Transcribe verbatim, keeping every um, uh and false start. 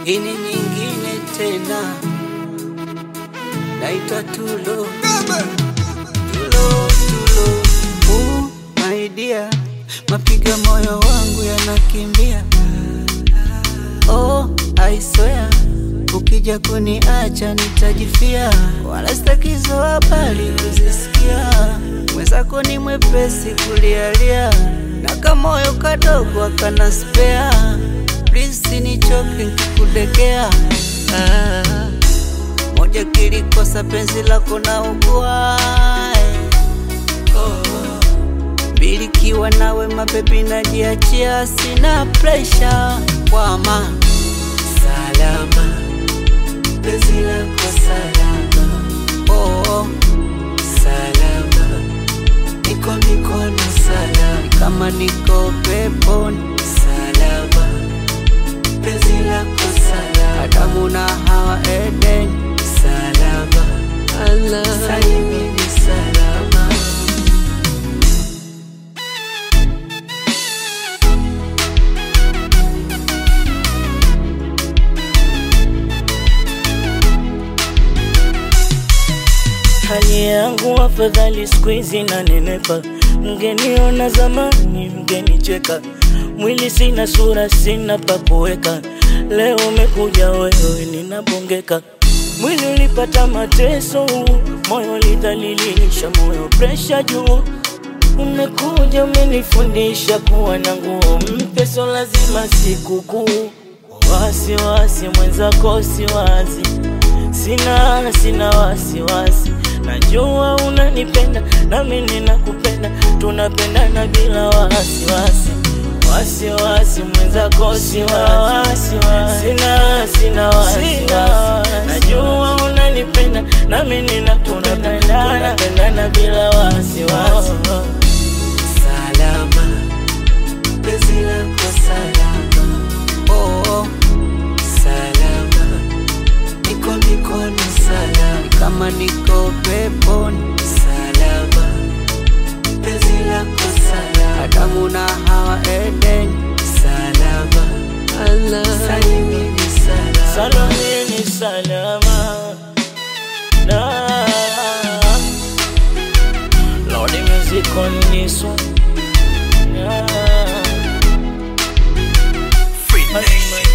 Hii ni nyingine tena, naitwa Tulo. Tulo, Tulo. Uh, my dear, mapiga moyo wangu yanakimbia. Oh, I swear, ukija kuniacha nitajifia. Wala sitakizo habari kuzisikia. Mwenzako ni mwepesi kulialia, na kamoyo kadogo akana spare. Please nichoke nikikudekea. ah, Moja kilikosa penzi lako na ugua. oh. Mbili kiwa nawe mabebi najiachia, sina pressure kwa ma salama, penzi lako salama. Oh, salama, niko mikono salama, kama niko peponi salama, penzi lako salama. Adamu na Hawa Eden salama, Allah salimini salama. Hali yangu afadhali squeeze na nenepa. Mgeniona zamani mgenicheka, mwili sina sura sina pa kuweka. Leo umekuja wewe ninabongeka. Mwili ulipata mateso, moyo ulidhalilisha, moyo pressure juu. Umekuja umenifundisha kuwa na nguo mpya, so lazima sikukuu. Wasi wasi mwenzako si wazi, sina sina wasi wasi. Najua unanipenda na mimi ninakupenda, tunapendana bila wasi wasi. Wasi wasi mwenzako si wasi, sina sina wasi wasi. Najua unanipenda na mimi ninakupenda, tunapendana bila wasi wasi. Salama, penzi lako salama. Oh, salama, niko mikono salama, kama niko peponi salama, penzi lako salama. Adamu na Hawa Eden salama, Allah salimini salama. Salimini salama. Na Lord, the music on this one. Yeah. Free nation.